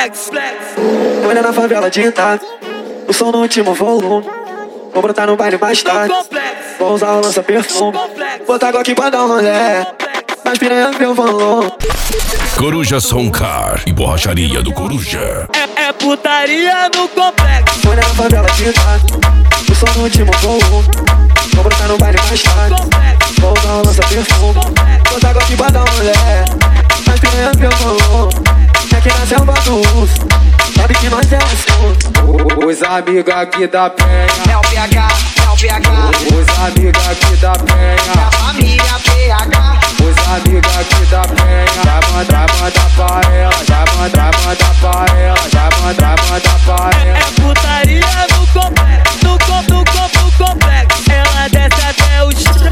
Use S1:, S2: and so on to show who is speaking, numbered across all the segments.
S1: complexo.
S2: Olha na favela de Itaca, o som no último volume. Vou brotar no baile mais tarde, vou usar o lança-perfume. Botar água aqui pra dar um rolê, mas piranha meu valor.
S3: Coruja Soncar e borracharia do Coruja.
S1: É putaria no complexo.
S2: Olha na favela de Itaca, o som no último volume. Vou brotar no baile mais tarde, vou usar o lança-perfume. Botar água aqui pra dar um rolê, mas piranha meu valor. É que na selva do urso, sabe que nós é assunto.
S4: Os amigos aqui da penha,
S5: É o PH, é o PH.
S4: os amigos aqui da penha,
S5: A família PH.
S4: os amigos aqui da penha. Já manda pra ela, já manda pra ela, já manda pra ela.
S1: É putaria no complexo. No complexo. Ela desce até o chão.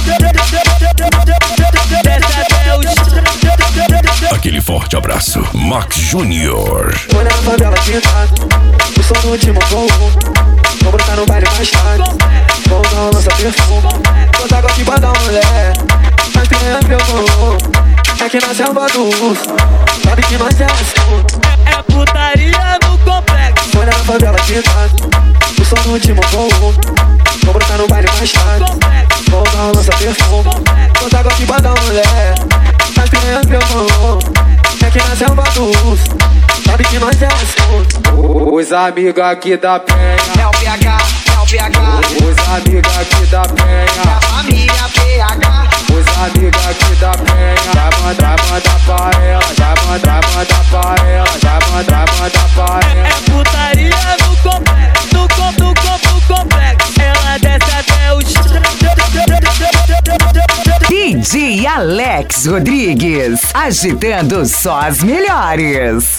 S1: Desce até o chão.
S3: Aquele forte abraço, Max Júnior.
S2: Olha na favela de Itaca, o som no último volume. Vou brotar no baile mais tarde, vou usar o lança-perfume. Botar água aqui pra dar um rolê, mas piranha meu valor. É que na selva do urso, sabe que nós é assunto.
S1: É putaria no complexo.
S2: Olha na favela de Itaca, o som no último volume. Vou brotar no baile mais tarde, vou usar o lança-perfume. Botar água aqui pra dar um rolê, mas piranha meu valor. É que na selva do urso, sabe que nós é assunto.
S4: Os amigos aqui da penha,
S5: É o PH, é o PH.
S4: os amigos aqui da
S5: A
S4: penha,
S5: família PH.
S4: os amigos aqui da penha. Já manda pra ela, já manda pra ela, já manda pra ela.
S1: É putaria no complexo. No complexo. Ela desce até o chão.
S6: DJ Alex Rodrigues, agitando só as melhores.